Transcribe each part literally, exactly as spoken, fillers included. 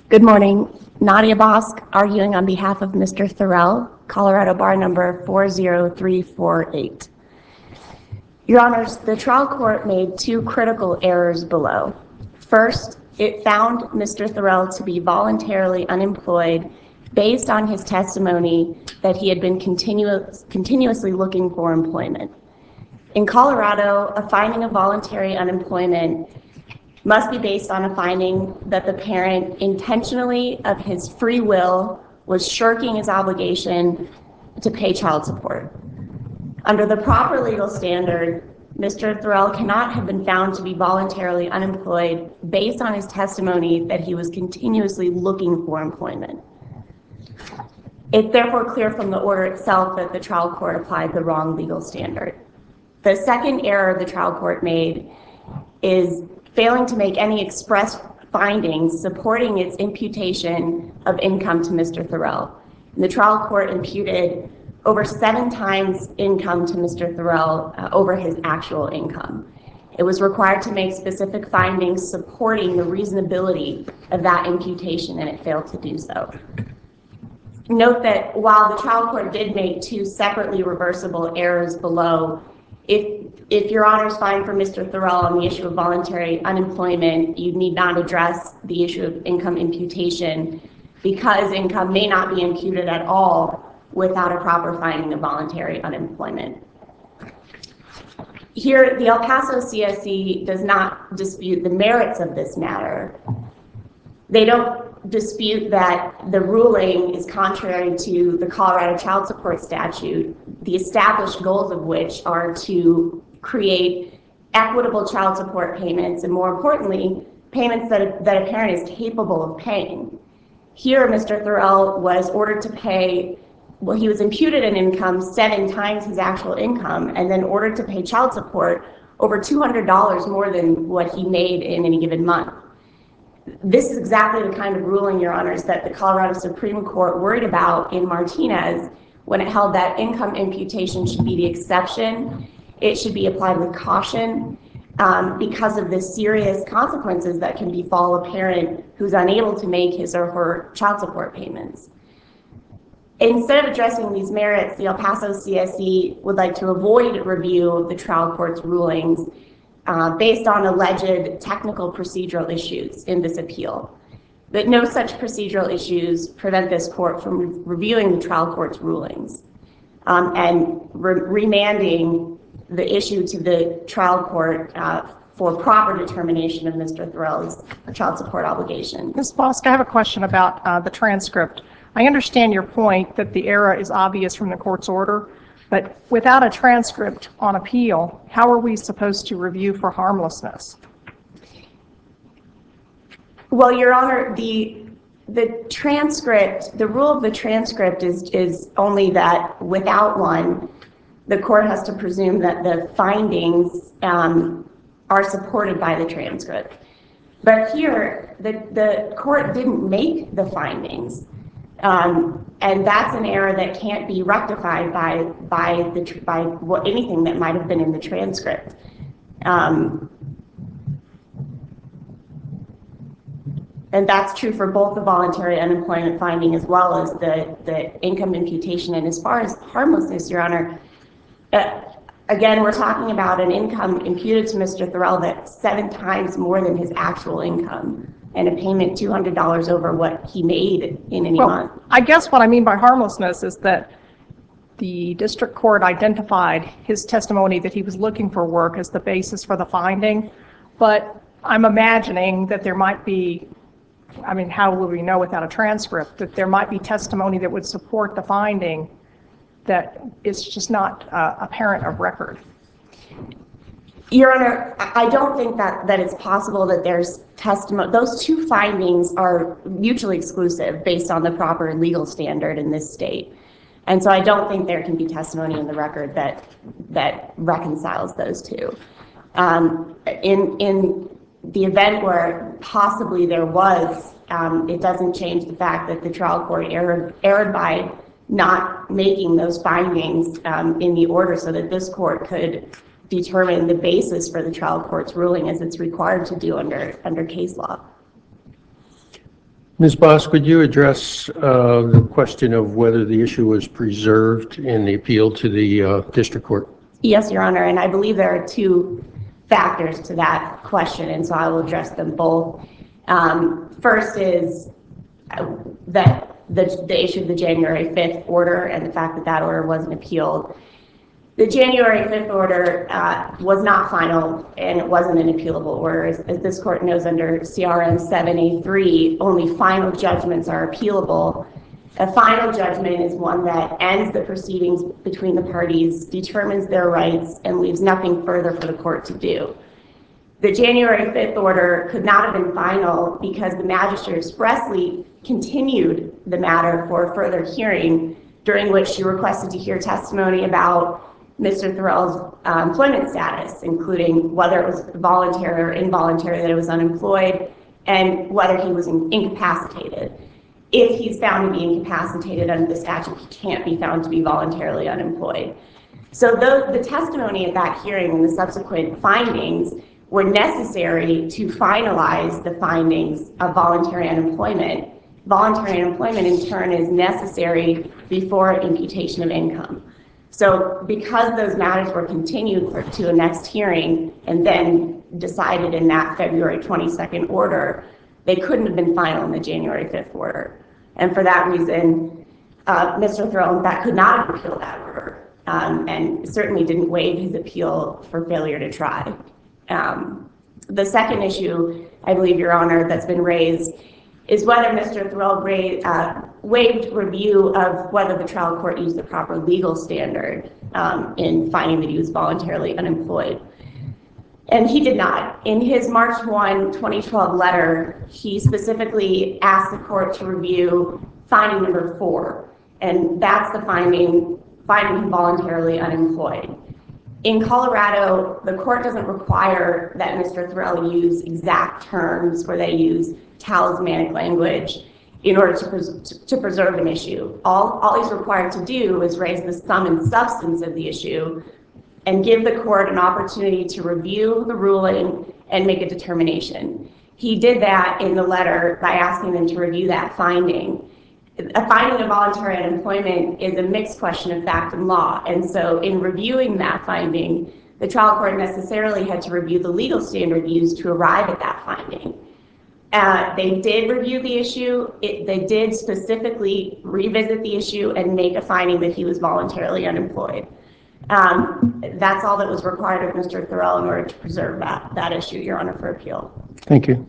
Good morning. Nadia Bosk, arguing on behalf of Mister Thurell, Colorado Bar number four zero three four eight. Your Honors, the trial court made two critical errors below. First, it found Mister Thurell to be voluntarily unemployed based on his testimony that he had been continuous, continuously looking for employment. In Colorado, a finding of voluntary unemployment must be based on a finding that the parent intentionally, of his free will, was shirking his obligation to pay child support. Under the proper legal standard, Mister Thurell cannot have been found to be voluntarily unemployed based on his testimony that he was continuously looking for employment. It's therefore clear from the order itself that the trial court applied the wrong legal standard. The second error the trial court made is failing to make any express findings supporting its imputation of income to Mister Thurell. The trial court imputed over seven times income to Mister Thurell uh, over his actual income. It was required to make specific findings supporting the reasonability of that imputation, and it failed to do so. Note that while the trial court did make two separately reversible errors below, if, if your honors find for Mister Thurell on the issue of voluntary unemployment, you need not address the issue of income imputation because income may not be imputed at all without a proper finding of voluntary unemployment. Here, the El Paso C S E does not dispute the merits of this matter. They don't dispute that the ruling is contrary to the Colorado Child Support Statute, the established goals of which are to create equitable child support payments and, more importantly, payments that a, that a parent is capable of paying. Here, Mister Thurell was ordered to pay, well, he was imputed an income seven times his actual income and then ordered to pay child support over two hundred dollars more than what he made in any given month. This is exactly the kind of ruling, Your Honors, that the Colorado Supreme Court worried about in Martinez when it held that income imputation should be the exception. It should be applied with caution um, because of the serious consequences that can befall a parent who's unable to make his or her child support payments. Instead of addressing these merits, the El Paso C S E would like to avoid review of the trial court's rulings Uh, based on alleged technical procedural issues in this appeal. But no such procedural issues prevent this court from re reviewing the trial court's rulings um, and re remanding the issue to the trial court uh, for proper determination of Mister Thurell's child support obligation. Miz Bosk, I have a question about uh, the transcript. I understand your point that the error is obvious from the court's order, but without a transcript on appeal, how are we supposed to review for harmlessness? Well, Your Honor, the the transcript, the rule of the transcript is is only that without one, the court has to presume that the findings um, are supported by the transcript. But here, the the court didn't make the findings. Um, and that's an error that can't be rectified by by the by what anything that might have been in the transcript. Um, and that's true for both the voluntary unemployment finding as well as the the income imputation. And as far as harmlessness, Your Honor, uh, again, we're talking about an income imputed to Mister Thurell that's seven times more than his actual income, and a payment two hundred dollars over what he made in any well, month. I guess what I mean by harmlessness is that the district court identified his testimony that he was looking for work as the basis for the finding, but I'm imagining that there might be, I mean, how will we know without a transcript, that there might be testimony that would support the finding that is just not uh, apparent of record. Your Honor, I don't think that, that it's possible that there's testimony. Those two findings are mutually exclusive based on the proper legal standard in this state. And so I don't think there can be testimony in the record that that reconciles those two. Um, in, in the event where possibly there was, um, it doesn't change the fact that the trial court erred, erred by not making those findings um, in the order so that this court could determine the basis for the trial court's ruling as it's required to do under under case law. Miz Bosk, could you address uh, the question of whether the issue was preserved in the appeal to the uh, district court? Yes, Your Honor, and I believe there are two factors to that question, and so I will address them both. Um, first is that the, the issue of the January fifth order and the fact that that order wasn't appealed. The January fifth order uh, was not final, and it wasn't an appealable order. As, as this court knows, under C R M seven A three, only final judgments are appealable. A final judgment is one that ends the proceedings between the parties, determines their rights, and leaves nothing further for the court to do. The January fifth order could not have been final because the magistrate expressly continued the matter for a further hearing, during which she requested to hear testimony about Mister Thorell's uh, employment status, including whether it was voluntary or involuntary that it was unemployed, and whether he was in incapacitated. If he's found to be incapacitated under the statute, he can't be found to be voluntarily unemployed. So those, the testimony at that hearing and the subsequent findings were necessary to finalize the findings of voluntary unemployment. Voluntary unemployment, in turn, is necessary before imputation of income. So because those matters were continued for, to a next hearing and then decided in that February twenty-second order, they couldn't have been final in the January fifth order. And for that reason, uh, Mister Thorell, in fact, could not have appealed that order, um, and certainly didn't waive his appeal for failure to try. Um, the second issue, I believe, Your Honor, that's been raised is whether Mister Thorell uh, waived review of whether the trial court used the proper legal standard um, in finding that he was voluntarily unemployed. And he did not. In his March first, twenty twelve letter, he specifically asked the court to review finding number four, and that's the finding, finding him voluntarily unemployed. In Colorado, the court doesn't require that Mister Thorell use exact terms where they use talismanic language in order to, pres to preserve an issue. All, all he's required to do is raise the sum and substance of the issue and give the court an opportunity to review the ruling and make a determination. He did that in the letter by asking them to review that finding. A finding of voluntary unemployment is a mixed question of fact and law, and so in reviewing that finding, the trial court necessarily had to review the legal standard used to arrive at that finding. Uh, they did review the issue. It, they did specifically revisit the issue and make a finding that he was voluntarily unemployed. Um, that's all that was required of Mister Thorell in order to preserve that, that issue, Your Honor, for appeal. Thank you.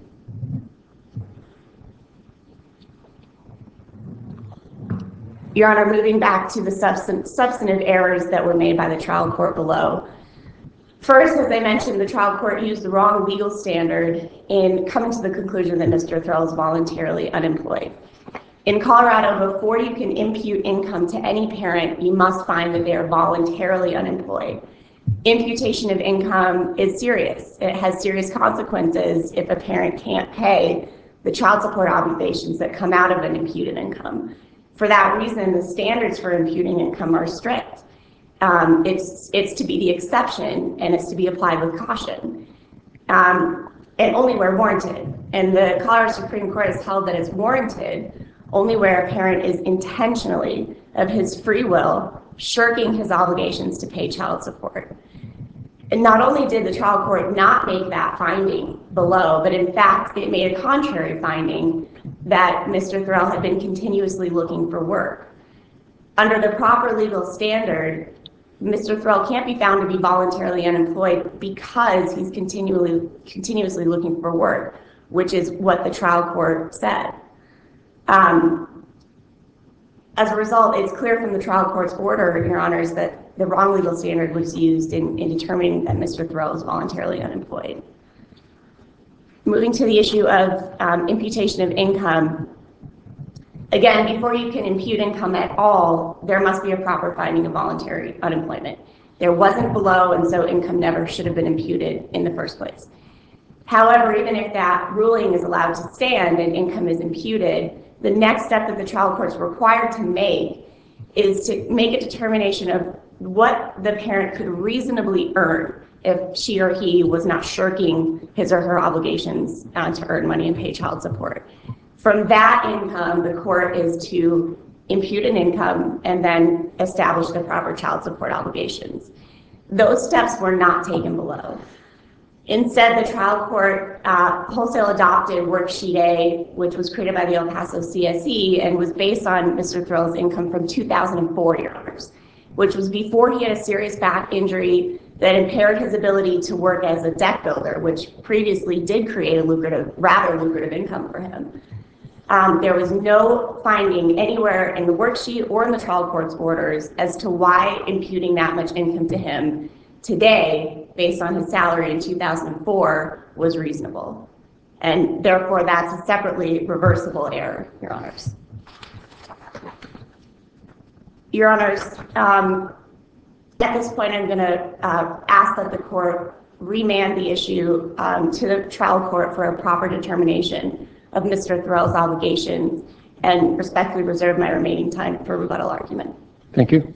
Your Honor, moving back to the substan substantive errors that were made by the trial court below. First, as I mentioned, the trial court used the wrong legal standard in coming to the conclusion that Mister Thorell is voluntarily unemployed. In Colorado, before you can impute income to any parent, you must find that they are voluntarily unemployed. Imputation of income is serious. It has serious consequences if a parent can't pay the child support obligations that come out of an imputed income. For that reason, the standards for imputing income are strict. Um, it's, it's to be the exception, and it's to be applied with caution, um, and only where warranted. And the Colorado Supreme Court has held that it's warranted only where a parent is intentionally, of his free will, shirking his obligations to pay child support. And not only did the trial court not make that finding below, but in fact, it made a contrary finding that Mister Thorell had been continuously looking for work. Under the proper legal standard, Mister Thorell can't be found to be voluntarily unemployed because he's continually, continuously looking for work, which is what the trial court said. Um, as a result, it's clear from the trial court's order, Your Honors, that the wrong legal standard was used in, in determining that Mister Thorell is voluntarily unemployed. Moving to the issue of um, imputation of income, again, before you can impute income at all, there must be a proper finding of voluntary unemployment. There wasn't below, and so income never should have been imputed in the first place. However, even if that ruling is allowed to stand and income is imputed, the next step that the trial court is required to make is to make a determination of what the parent could reasonably earn if she or he was not shirking his or her obligations uh, to earn money and pay child support. From that income, the court is to impute an income and then establish the proper child support obligations. Those steps were not taken below. Instead, the trial court uh, wholesale adopted Worksheet A, which was created by the El Paso C S E and was based on Mister Thrill's income from two thousand four, Your Honors, which was before he had a serious back injury that impaired his ability to work as a deck builder, which previously did create a lucrative, rather lucrative income for him. Um, there was no finding anywhere in the worksheet or in the trial court's orders as to why imputing that much income to him today, based on his salary in two thousand four, was reasonable. And therefore, that's a separately reversible error, Your Honors. Your Honors, um, at this point, I'm going to uh, ask that the court remand the issue um, to the trial court for a proper determination of Mister Thorell's obligations and respectfully reserve my remaining time for rebuttal argument. Thank you.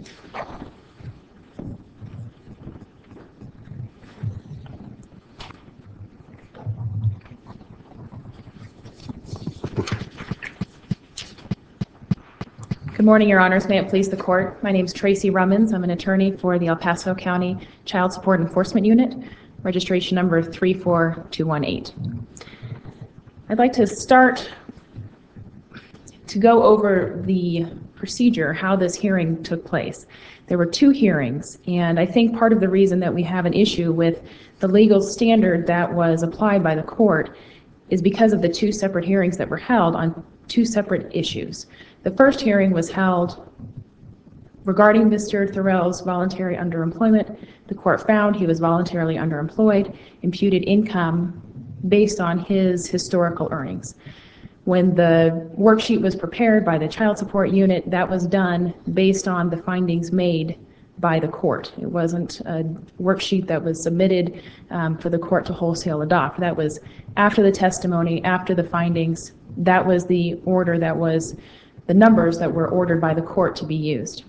Good morning, Your Honors. May it please the court. My name is Tracy Rummins. I'm an attorney for the El Paso County Child Support Enforcement Unit, registration number three four two one eight. I'd like to start to go over the procedure, how this hearing took place. There were two hearings, and I think part of the reason that we have an issue with the legal standard that was applied by the court is because of the two separate hearings that were held on two separate issues. The first hearing was held regarding Mister Thorell's voluntary underemployment. The court found he was voluntarily underemployed, imputed income based on his historical earnings. When the worksheet was prepared by the child support unit, that was done based on the findings made by the court. It wasn't a worksheet that was submitted um, for the court to wholesale adopt. That was after the testimony, after the findings. That was the order that was, the numbers that were ordered by the court to be used.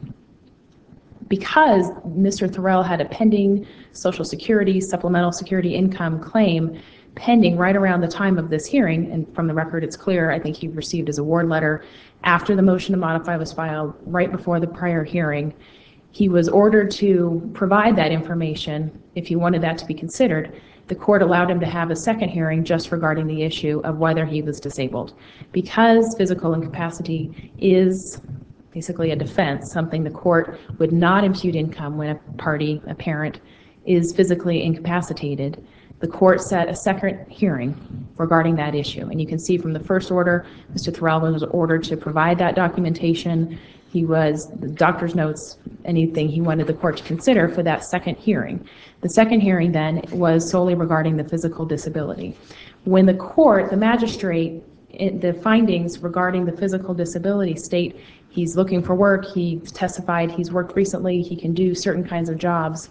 Because Mister Thorell had a pending Social Security, supplemental security income claim pending right around the time of this hearing, and from the record it's clear, I think he received his award letter after the motion to modify was filed, right before the prior hearing. He was ordered to provide that information if he wanted that to be considered. The court allowed him to have a second hearing just regarding the issue of whether he was disabled. Because physical incapacity is basically a defense, something the court would not impute income when a party, a parent, is physically incapacitated, the court set a second hearing regarding that issue. And you can see from the first order, Mister Thorell was ordered to provide that documentation. He was, the doctor's notes, anything he wanted the court to consider for that second hearing. The second hearing then was solely regarding the physical disability. When the court, the magistrate, it, the findings regarding the physical disability state he's looking for work, he testified he's worked recently, he can do certain kinds of jobs.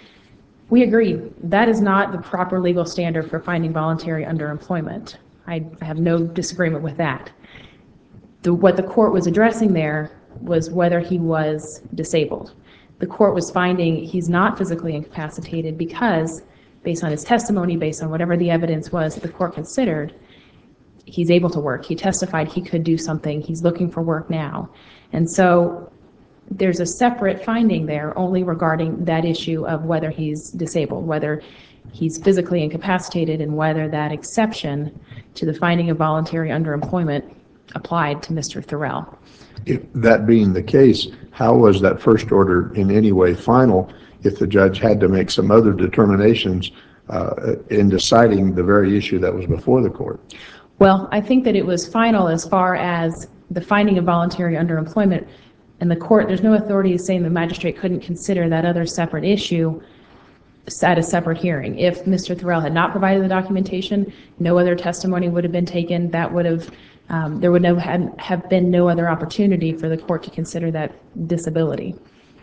We agree that is not the proper legal standard for finding voluntary underemployment. I have no disagreement with that. The, what the court was addressing there was whether he was disabled. The court was finding he's not physically incapacitated because, based on his testimony, based on whatever the evidence was that the court considered, he's able to work. He testified he could do something. He's looking for work now. And so there's a separate finding there only regarding that issue of whether he's disabled, whether he's physically incapacitated, and whether that exception to the finding of voluntary underemployment applied to Mister Thorell. If that being the case, how was that first order in any way final if the judge had to make some other determinations uh, in deciding the very issue that was before the court? Well, I think that it was final as far as the finding of voluntary underemployment. And the court, there's no authority saying the magistrate couldn't consider that other separate issue at a separate hearing. If Mister Thorell had not provided the documentation, no other testimony would have been taken. That would have, um, there would no, have, have been no other opportunity for the court to consider that disability.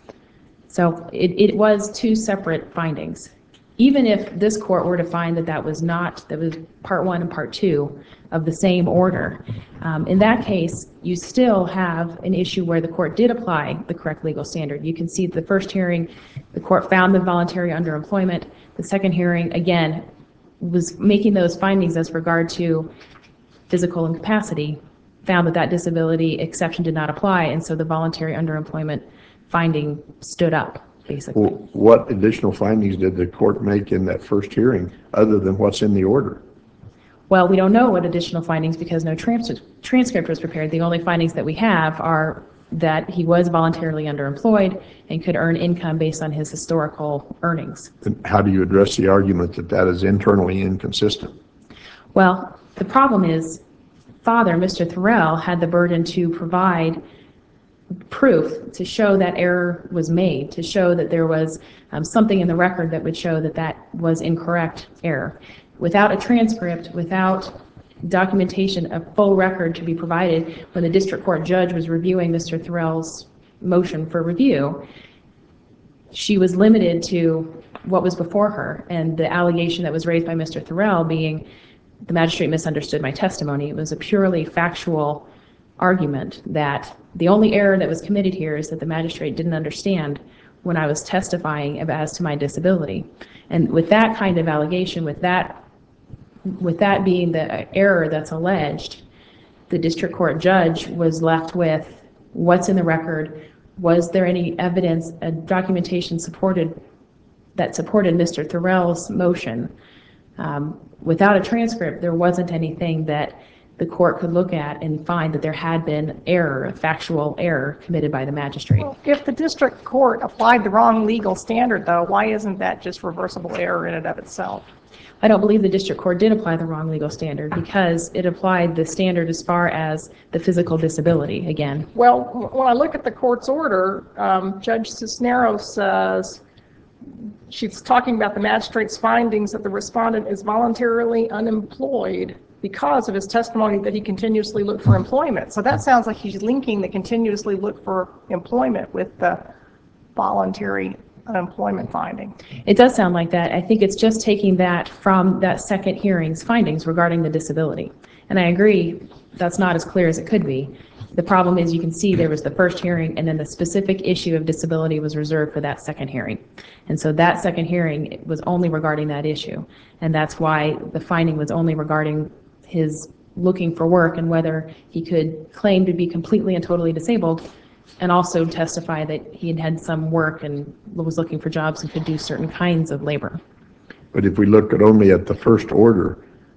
So it, it was two separate findings. Even if this court were to find that that was not, that was part one and part two of the same order, um, in that case, you still have an issue where the court did apply the correct legal standard. You can see the first hearing, the court found the voluntary underemployment. The second hearing, again, was making those findings as regard to physical incapacity, found that that disability exception did not apply, and so the voluntary underemployment finding stood up, basically. Well, what additional findings did the court make in that first hearing other than what's in the order? Well, we don't know what additional findings because no trans- transcript was prepared. The only findings that we have are that he was voluntarily underemployed and could earn income based on his historical earnings. And how do you address the argument that that is internally inconsistent? Well, the problem is, Father, Mister Thorell, had the burden to provide proof to show that error was made, to show that there was um, something in the record that would show that that was incorrect error. Without a transcript, without documentation, a full record to be provided, when the district court judge was reviewing Mister Thorell's motion for review, she was limited to what was before her, and the allegation that was raised by Mister Thorell being the magistrate misunderstood my testimony. It was a purely factual argument that the only error that was committed here is that the magistrate didn't understand when I was testifying as to my disability. And with that kind of allegation, with that with that being the error that's alleged, the district court judge was left with what's in the record. Was there any evidence, a documentation supported that supported Mister Thorell's motion? Um, without a transcript, there wasn't anything that the court could look at and find that there had been error, a factual error committed by the magistrate. Well, if the district court applied the wrong legal standard, though, why isn't that just reversible error in and of itself? I don't believe the district court did apply the wrong legal standard because it applied the standard as far as the physical disability again. Well, when I look at the court's order, um, Judge Cisneros says, she's talking about the magistrate's findings that the respondent is voluntarily unemployed because of his testimony that he continuously looked for employment. So that sounds like he's linking the continuously look for employment with the voluntary unemployment finding. It does sound like that. I think it's just taking that from that second hearing's findings regarding the disability. And I agree, that's not as clear as it could be. The problem is you can see there was the first hearing and then the specific issue of disability was reserved for that second hearing. And so that second hearing was only regarding that issue. And that's why the finding was only regarding his looking for work and whether he could claim to be completely and totally disabled and also testify that he had had some work and was looking for jobs and could do certain kinds of labor. But if we look at only at the first order,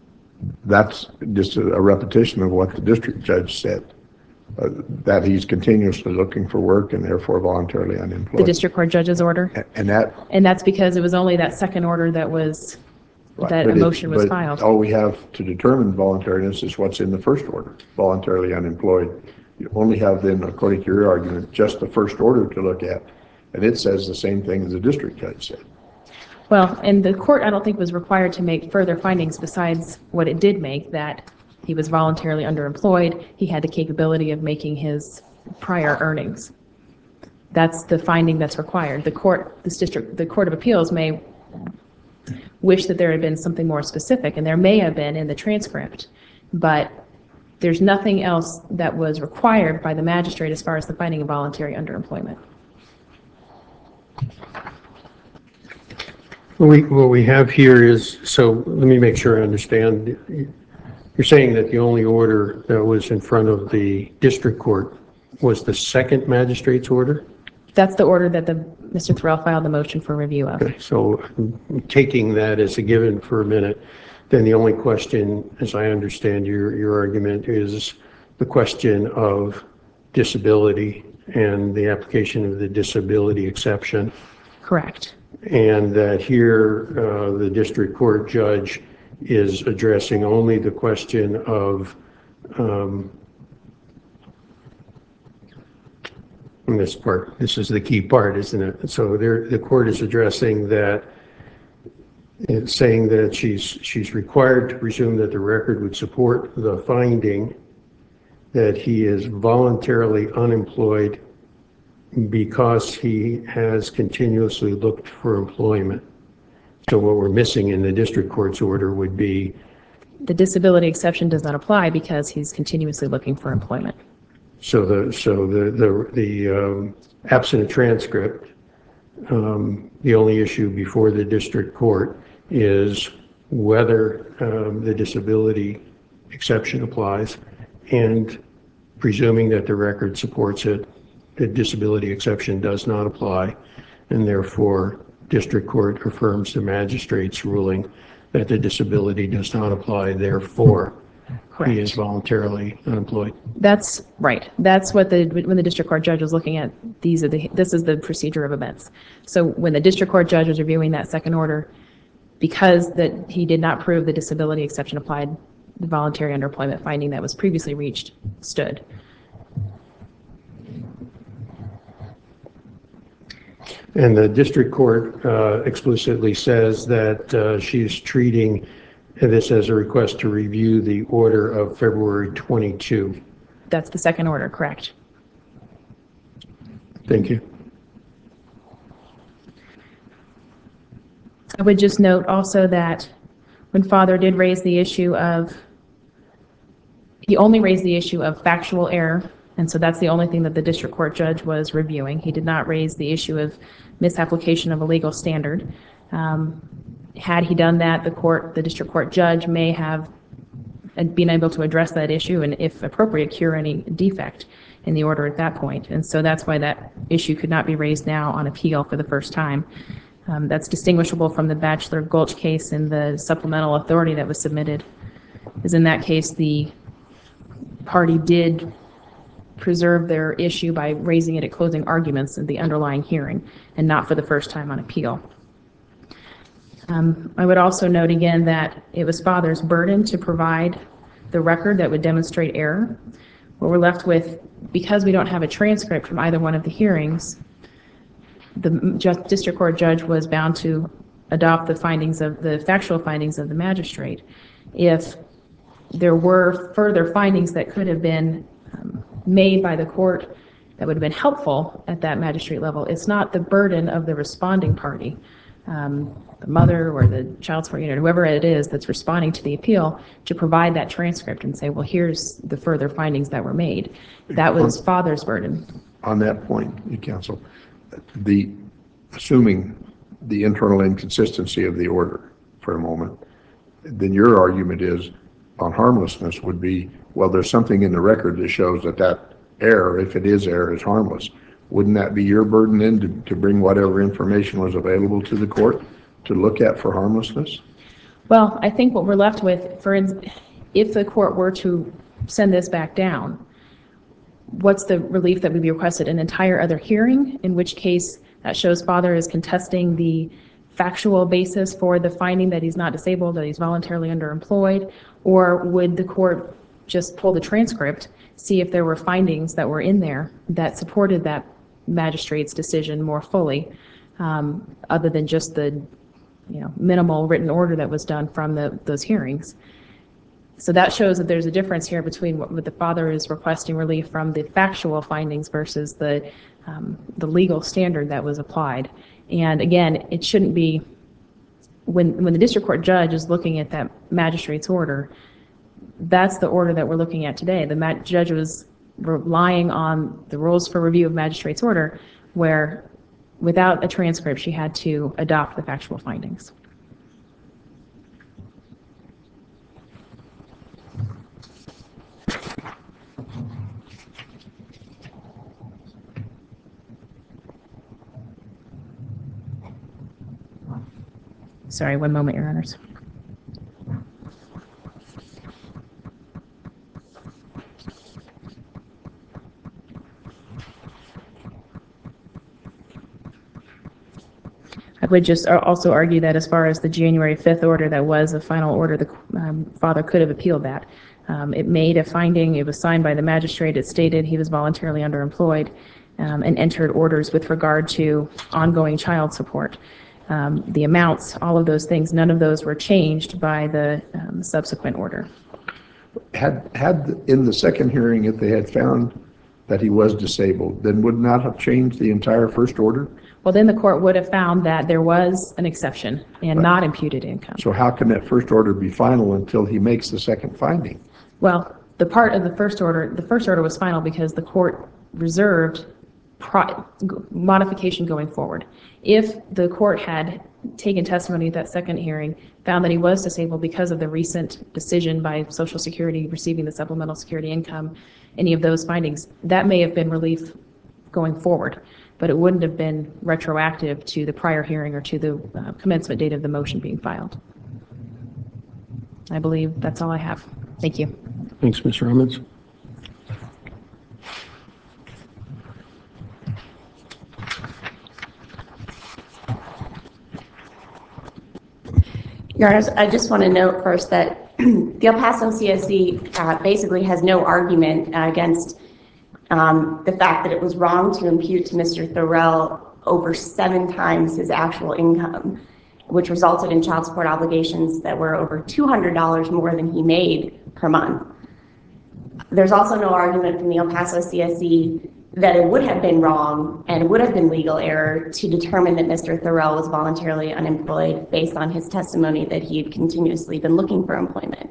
that's just a, a repetition of what the district judge said, uh, that he's continuously looking for work and therefore voluntarily unemployed. The district court judge's order. A- And that. And that's because it was only that second order that was, Right, that but a it- motion was but filed. all we have to determine voluntariness is what's in the first order, voluntarily unemployed. You only have then, according to your argument, just the first order to look at, and it says the same thing as the district judge said. Well, and the court, I don't think, was required to make further findings besides what it did make, that he was voluntarily underemployed, he had the capability of making his prior earnings. That's the finding that's required. The court, this district, the Court of Appeals may wish that there had been something more specific, and there may have been in the transcript, but there's nothing else that was required by the magistrate as far as the finding of voluntary underemployment. What we, what we have here is, so let me make sure I understand. You're saying that the only order that was in front of the district court was the second magistrate's order? That's the order that the Mister Thorell filed the motion for review of. Okay, so taking that as a given for a minute, then the only question, as I understand your, your argument, is the question of disability and the application of the disability exception. Correct. And that here, uh, the district court judge is addressing only the question of, um, in this part, this is the key part, isn't it? So there, the court is addressing that, it's saying that she's, she's required to presume that the record would support the finding that he is voluntarily unemployed because he has continuously looked for employment. So what we're missing in the district court's order would be The disability exception does not apply because he's continuously looking for employment. so the so the the the um, absent a transcript. Um, the only issue before the district court is whether um, the disability exception applies, and presuming that the record supports it, the disability exception does not apply, and therefore district court affirms the magistrate's ruling that the disability does not apply, therefore he is voluntarily unemployed. That's right. That's what the, when the district court judge was looking at, these are the, this is the procedure of events. So when the district court judge was reviewing that second order, because that he did not prove the disability exception applied, the voluntary underemployment finding that was previously reached stood. And the district court uh, explicitly says that uh, she's treating this as a request to review the order of February twenty-second. That's the second order, correct? Thank you. I would just note also that when Father did raise the issue of, he only raised the issue of factual error, and so that's the only thing that the district court judge was reviewing. He did not raise the issue of misapplication of a legal standard. Um, had he done that, the court, the district court judge may have been able to address that issue and, if appropriate, cure any defect in the order at that point. And so that's why that issue could not be raised now on appeal for the first time. Um, that's distinguishable from the Batchelor Gulch case and the supplemental authority that was submitted, because in that case the party did preserve their issue by raising it at closing arguments in the underlying hearing and not for the first time on appeal. Um, I would also note again that it was Father's burden to provide the record that would demonstrate error. What we're left with, because we don't have a transcript from either one of the hearings, the just district court judge was bound to adopt the findings of the factual findings of the magistrate. If there were further findings that could have been um, made by the court that would have been helpful at that magistrate level, it's not the burden of the responding party, um, the mother or the child support unit, whoever it is that's responding to the appeal, to provide that transcript and say, well, here's the further findings that were made. That was Father's burden. On that point, counsel, the, assuming the internal inconsistency of the order for a moment, then your argument is on harmlessness would be, well, there's something in the record that shows that that error, if it is error, is harmless. Wouldn't that be your burden then to, to bring whatever information was available to the court to look at for harmlessness? Well, I think what we're left with, for if the court were to send this back down, what's the relief that would be requested? An entire other hearing, in which case that shows Father is contesting the factual basis for the finding that he's not disabled, that he's voluntarily underemployed, or would the court just pull the transcript, see if there were findings that were in there that supported that magistrate's decision more fully, um, other than just the you know, minimal written order that was done from the, those hearings. So that shows that there's a difference here between what, what the father is requesting relief from the factual findings versus the, um, the legal standard that was applied. And again, it shouldn't be, when, when the district court judge is looking at that magistrate's order, that's the order that we're looking at today. The mag- judge was relying on the rules for review of magistrate's order, where without a transcript, she had to adopt the factual findings. Sorry, one moment, Your Honors. I would just also argue that as far as the January fifth order that was a final order, the um, father could have appealed that. Um, it made a finding, it was signed by the magistrate, it stated he was voluntarily underemployed, um, and entered orders with regard to ongoing child support. Um, the amounts, all of those things, none of those were changed by the um, subsequent order. Had, had in the second hearing, if they had found that he was disabled, then would not have changed the entire first order? Well, then the court would have found that there was an exception and Right. not imputed income. So how can that first order be final until he makes the second finding? Well, the part of the first order, the first order was final because the court reserved pro- modification going forward. If the court had taken testimony at that second hearing, found that he was disabled because of the recent decision by Social Security receiving the supplemental security income, any of those findings, that may have been relief going forward, but it wouldn't have been retroactive to the prior hearing or to the uh, commencement date of the motion being filed. I believe that's all I have. Thank you. Thanks, Miz Romans. Your Honors, I just want to note first that the El Paso C S C uh, basically has no argument uh, against um, the fact that it was wrong to impute to Mister Thorell over seven times his actual income, which resulted in child support obligations that were over two hundred dollars more than he made per month. There's also no argument from the El Paso C S C that it would have been wrong and it would have been legal error to determine that Mister Thorell was voluntarily unemployed based on his testimony that he had continuously been looking for employment.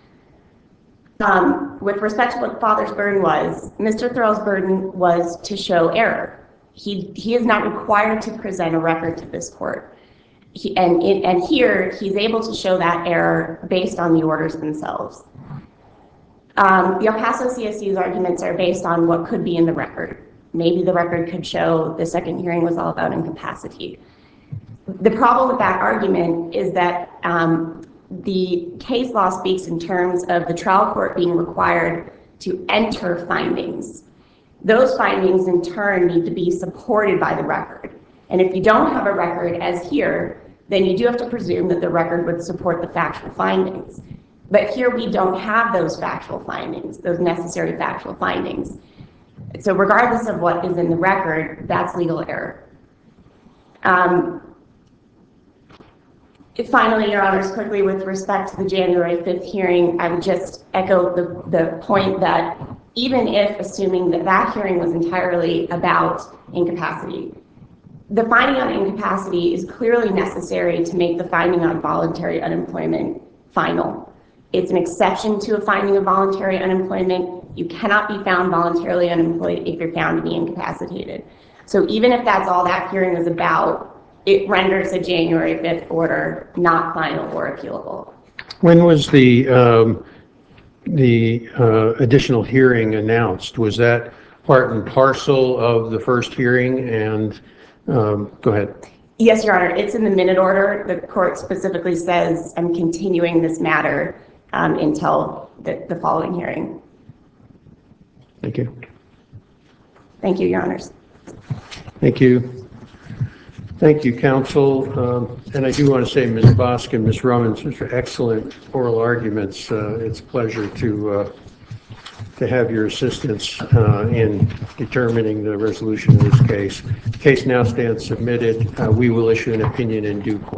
Um, with respect to what the father's burden was, Mister Thorell's burden was to show error. He, he is not required to present a record to this court. He, and, it, and here, he's able to show that error based on the orders themselves. Um, the El Paso C S C's arguments are based on what could be in the record. Maybe the record could show the second hearing was all about incapacity. The problem with that argument is that um, the case law speaks in terms of the trial court being required to enter findings. Those findings, in turn, need to be supported by the record. And if you don't have a record, as here, then you do have to presume that the record would support the factual findings. But here we don't have those factual findings, those necessary factual findings. So regardless of what is in the record, that's legal error. Um, finally, Your Honors, quickly with respect to the January fifth hearing, I would just echo the, the point that even if assuming that that hearing was entirely about incapacity, the finding on incapacity is clearly necessary to make the finding on voluntary unemployment final. It's an exception to a finding of voluntary unemployment. You cannot be found voluntarily unemployed if you're found to be incapacitated. So even if that's all that hearing is about, it renders a January fifth order not final or appealable. When was the um, the uh, additional hearing announced? Was that part and parcel of the first hearing? And um, go ahead. Yes, Your Honor. It's in the minute order. The court specifically says, I'm continuing this matter um, until the, the following hearing. Thank you. Thank you, Your Honors. Thank you. Thank you, counsel. Um, and I do want to say, Miz Bosk and Miz Romans, those are excellent oral arguments. Uh, it's a pleasure to uh, to have your assistance uh, in determining the resolution of this case. The case now stands submitted. Uh, we will issue an opinion in due course.